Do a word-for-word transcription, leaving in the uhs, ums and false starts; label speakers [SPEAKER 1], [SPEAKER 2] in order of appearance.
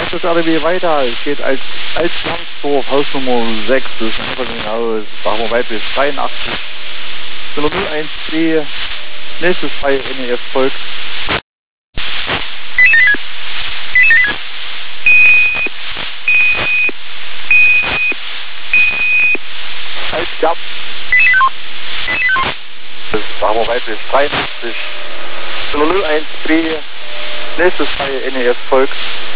[SPEAKER 1] fährt das R D W weiter. Es geht als Altlandsdorf, Hausnummer sechs, das ist ein Einfamilienhaus. Sagen wir weit bis dreiundachtzig. null eins zwei, nächstes bei N E F folgt. Altgab. Das sagen wir weit bis dreiundachtzig. null eins zwei, nächstes bei N E F folgt.